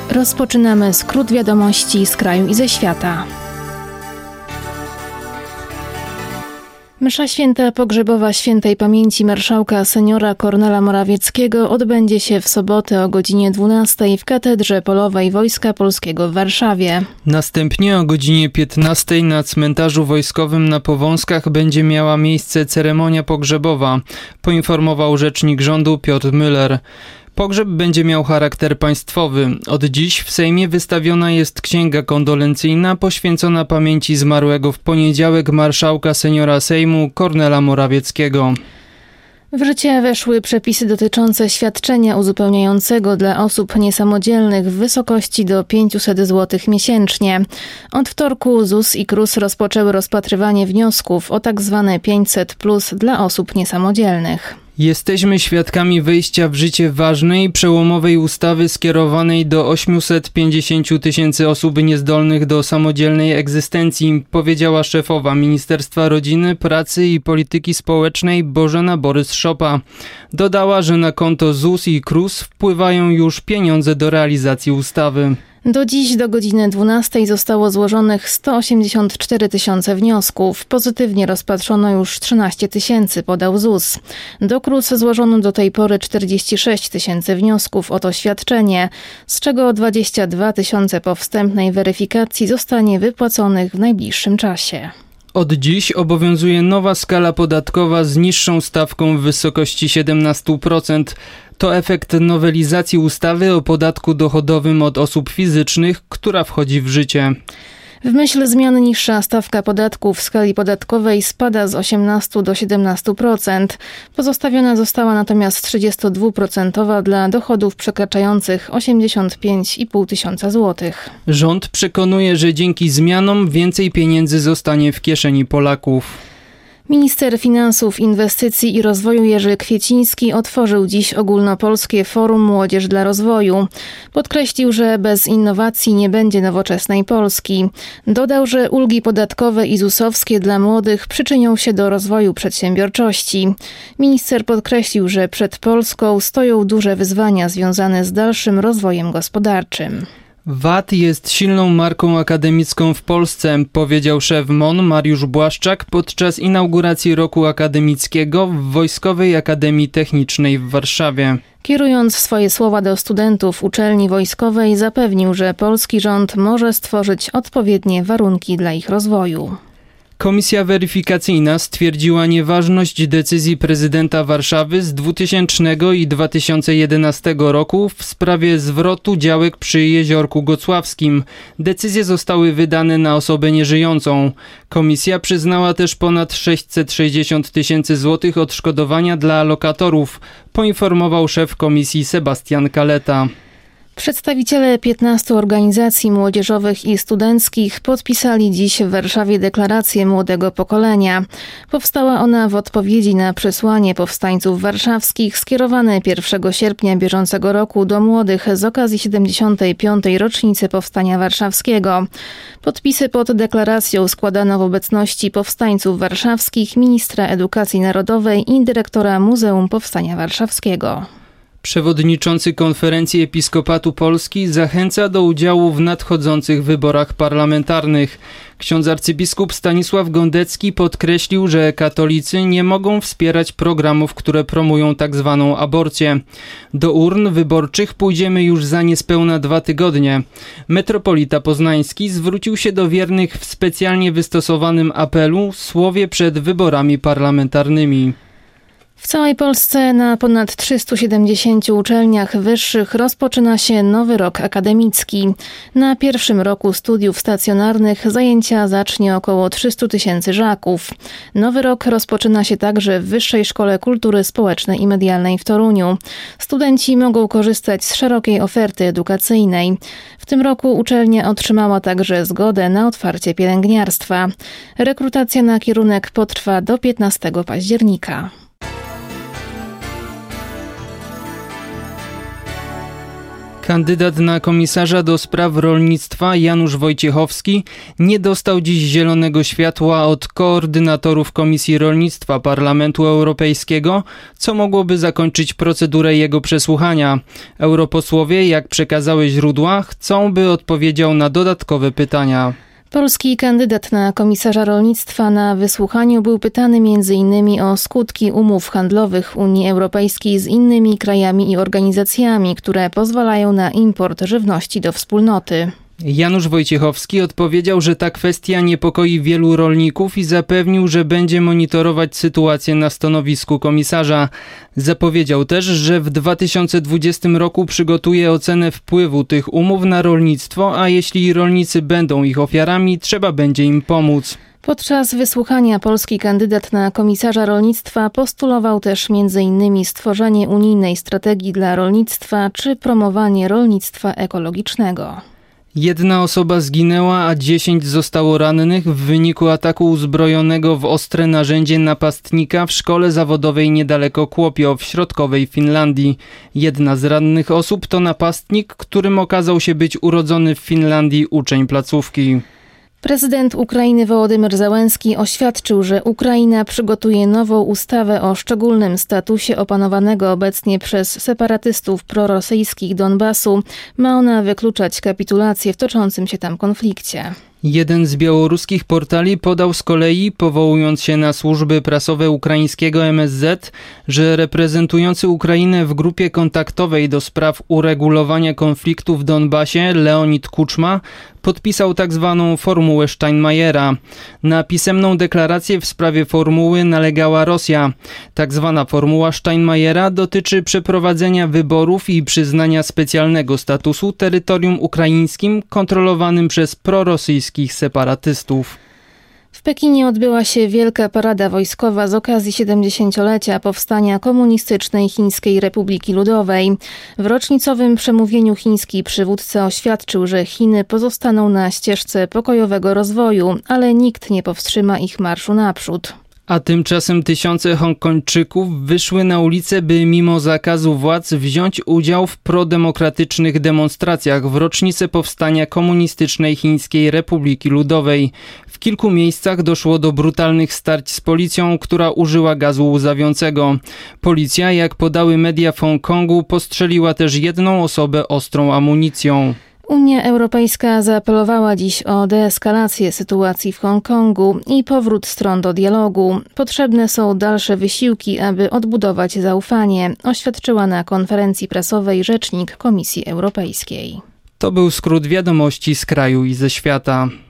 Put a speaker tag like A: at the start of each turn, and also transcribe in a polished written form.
A: Rozpoczynamy skrót wiadomości z kraju i ze świata. Msza święta pogrzebowa świętej pamięci marszałka seniora Kornela Morawieckiego odbędzie się w sobotę o godzinie 12 w Katedrze Polowej Wojska Polskiego w Warszawie.
B: Następnie o godzinie 15 na cmentarzu wojskowym na Powązkach będzie miała miejsce ceremonia pogrzebowa, poinformował rzecznik rządu Piotr Müller. Pogrzeb będzie miał charakter państwowy. Od dziś w Sejmie wystawiona jest księga kondolencyjna poświęcona pamięci zmarłego w poniedziałek marszałka seniora Sejmu Kornela Morawieckiego.
A: W życie weszły przepisy dotyczące świadczenia uzupełniającego dla osób niesamodzielnych w wysokości do 500 zł miesięcznie. Od wtorku ZUS i KRUS rozpoczęły rozpatrywanie wniosków o tzw. 500+ dla osób niesamodzielnych.
B: Jesteśmy świadkami wejścia w życie ważnej, przełomowej ustawy skierowanej do 850 000 osób niezdolnych do samodzielnej egzystencji, powiedziała szefowa Ministerstwa Rodziny, Pracy i Polityki Społecznej Bożena Borys-Szopa. Dodała, że na konto ZUS i KRUS wpływają już pieniądze do realizacji ustawy.
A: Do dziś do godziny 12 zostało złożonych 184 000 wniosków. Pozytywnie rozpatrzono już 13 000, podał ZUS. Do KRUS złożono do tej pory 46 000 wniosków o to świadczenie, z czego 22 000 po wstępnej weryfikacji zostanie wypłaconych w najbliższym czasie.
B: Od dziś obowiązuje nowa skala podatkowa z niższą stawką w wysokości 17%. To efekt nowelizacji ustawy o podatku dochodowym od osób fizycznych, która wchodzi w życie.
A: W myśl zmian niższa stawka podatku w skali podatkowej spada z 18 do 17%. Pozostawiona została natomiast 32% dla dochodów przekraczających 85,5 tysiąca złotych.
B: Rząd przekonuje, że dzięki zmianom więcej pieniędzy zostanie w kieszeni Polaków.
A: Minister Finansów, Inwestycji i Rozwoju Jerzy Kwieciński otworzył dziś ogólnopolskie Forum Młodzież dla Rozwoju. Podkreślił, że bez innowacji nie będzie nowoczesnej Polski. Dodał, że ulgi podatkowe i ZUS-owskie dla młodych przyczynią się do rozwoju przedsiębiorczości. Minister podkreślił, że przed Polską stoją duże wyzwania związane z dalszym rozwojem gospodarczym.
B: WAT jest silną marką akademicką w Polsce, powiedział szef MON Mariusz Błaszczak podczas inauguracji roku akademickiego w Wojskowej Akademii Technicznej w Warszawie.
A: Kierując swoje słowa do studentów uczelni wojskowej, zapewnił, że polski rząd może stworzyć odpowiednie warunki dla ich rozwoju.
B: Komisja weryfikacyjna stwierdziła nieważność decyzji prezydenta Warszawy z 2000 i 2011 roku w sprawie zwrotu działek przy Jeziorku Gocławskim. Decyzje zostały wydane na osobę nieżyjącą. Komisja przyznała też ponad 660 000 złotych odszkodowania dla lokatorów, poinformował szef komisji Sebastian Kaleta.
A: Przedstawiciele 15 organizacji młodzieżowych i studenckich podpisali dziś w Warszawie deklarację młodego pokolenia. Powstała ona w odpowiedzi na przesłanie powstańców warszawskich skierowane 1 sierpnia bieżącego roku do młodych z okazji 75. rocznicy Powstania Warszawskiego. Podpisy pod deklaracją składano w obecności powstańców warszawskich, ministra edukacji narodowej i dyrektora Muzeum Powstania Warszawskiego.
B: Przewodniczący Konferencji Episkopatu Polski zachęca do udziału w nadchodzących wyborach parlamentarnych. Ksiądz arcybiskup Stanisław Gondecki podkreślił, że katolicy nie mogą wspierać programów, które promują tzw. aborcję. Do urn wyborczych pójdziemy już za niespełna 2 tygodnie. Metropolita Poznański zwrócił się do wiernych w specjalnie wystosowanym apelu słowie przed wyborami parlamentarnymi.
A: W całej Polsce na ponad 370 uczelniach wyższych rozpoczyna się nowy rok akademicki. Na pierwszym roku studiów stacjonarnych zajęcia zacznie około 300 000 żaków. Nowy rok rozpoczyna się także w Wyższej Szkole Kultury Społecznej i Medialnej w Toruniu. Studenci mogą korzystać z szerokiej oferty edukacyjnej. W tym roku uczelnia otrzymała także zgodę na otwarcie pielęgniarstwa. Rekrutacja na kierunek potrwa do 15 października.
B: Kandydat na komisarza do spraw rolnictwa Janusz Wojciechowski nie dostał dziś zielonego światła od koordynatorów Komisji Rolnictwa Parlamentu Europejskiego, co mogłoby zakończyć procedurę jego przesłuchania. Europosłowie, jak przekazały źródła, chcą, by odpowiedział na dodatkowe pytania.
A: Polski kandydat na komisarza rolnictwa na wysłuchaniu był pytany m.in. o skutki umów handlowych Unii Europejskiej z innymi krajami i organizacjami, które pozwalają na import żywności do wspólnoty.
B: Janusz Wojciechowski odpowiedział, że ta kwestia niepokoi wielu rolników i zapewnił, że będzie monitorować sytuację na stanowisku komisarza. Zapowiedział też, że w 2020 roku przygotuje ocenę wpływu tych umów na rolnictwo, a jeśli rolnicy będą ich ofiarami, trzeba będzie im pomóc.
A: Podczas wysłuchania polski kandydat na komisarza rolnictwa postulował też m.in. stworzenie unijnej strategii dla rolnictwa czy promowanie rolnictwa ekologicznego.
B: 1 osoba zginęła, a 10 zostało rannych w wyniku ataku uzbrojonego w ostre narzędzie napastnika w szkole zawodowej niedaleko Kuopio w środkowej Finlandii. Jedna z rannych osób to napastnik, którym okazał się być urodzony w Finlandii uczeń placówki.
A: Prezydent Ukrainy Wołodymyr Zełenski oświadczył, że Ukraina przygotuje nową ustawę o szczególnym statusie opanowanego obecnie przez separatystów prorosyjskich Donbasu. Ma ona wykluczać kapitulację w toczącym się tam konflikcie.
B: Jeden z białoruskich portali podał z kolei, powołując się na służby prasowe ukraińskiego MSZ, że reprezentujący Ukrainę w grupie kontaktowej do spraw uregulowania konfliktu w Donbasie Leonid Kuczma podpisał tzw. formułę Steinmeiera. Na pisemną deklarację w sprawie formuły nalegała Rosja. Tzw. formuła Steinmeiera dotyczy przeprowadzenia wyborów i przyznania specjalnego statusu terytorium ukraińskim kontrolowanym przez prorosyjskich separatystów.
A: W Pekinie odbyła się wielka parada wojskowa z okazji 70-lecia powstania Komunistycznej Chińskiej Republiki Ludowej. W rocznicowym przemówieniu chiński przywódca oświadczył, że Chiny pozostaną na ścieżce pokojowego rozwoju, ale nikt nie powstrzyma ich marszu naprzód.
B: A tymczasem tysiące Hongkończyków wyszły na ulicę, by mimo zakazu władz wziąć udział w prodemokratycznych demonstracjach w rocznicę powstania Komunistycznej Chińskiej Republiki Ludowej. W kilku miejscach doszło do brutalnych starć z policją, która użyła gazu łzawiącego. Policja, jak podały media w Hongkongu, postrzeliła też jedną osobę ostrą amunicją.
A: Unia Europejska zaapelowała dziś o deeskalację sytuacji w Hongkongu i powrót stron do dialogu. Potrzebne są dalsze wysiłki, aby odbudować zaufanie, oświadczyła na konferencji prasowej rzecznik Komisji Europejskiej.
B: To był skrót wiadomości z kraju i ze świata.